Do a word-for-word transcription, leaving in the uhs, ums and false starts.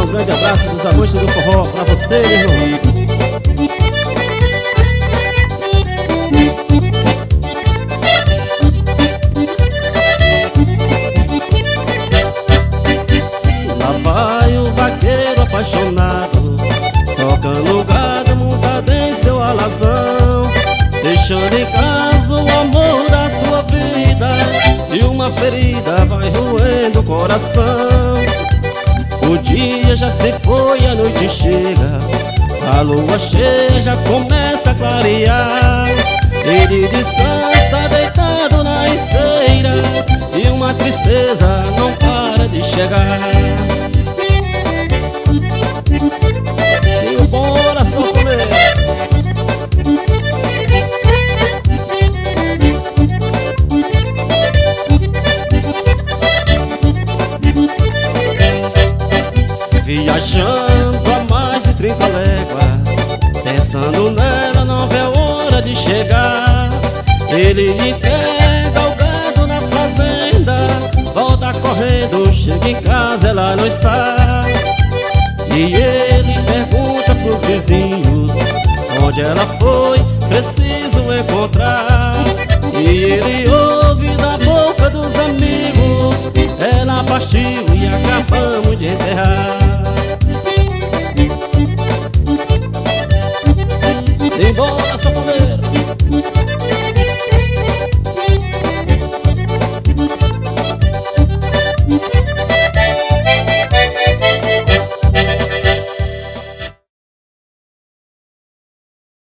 Um grande abraço dos amantes do forró pra você, meu irmão. Lá vai o vaqueiro apaixonado, tocando gado montado em seu alazão, deixando em casa o amor da sua vida, e uma ferida vai roendo o coração. O dia já se foi, a noite chega, a lua cheia já começa a clarear. Ele descansa deitado na esteira, e uma tristeza não para de chegar. Simbora, sanfoneiro! Viajando a mais de trinta léguas, pensando nela não vê a hora de chegar. Ele entrega o gado na fazenda, volta correndo, chega em casa, ela não está. E ele pergunta pros vizinhos onde ela foi, preciso encontrar. E ele ouve da boca dos amigos, ela partiu e acabamos de enterrar.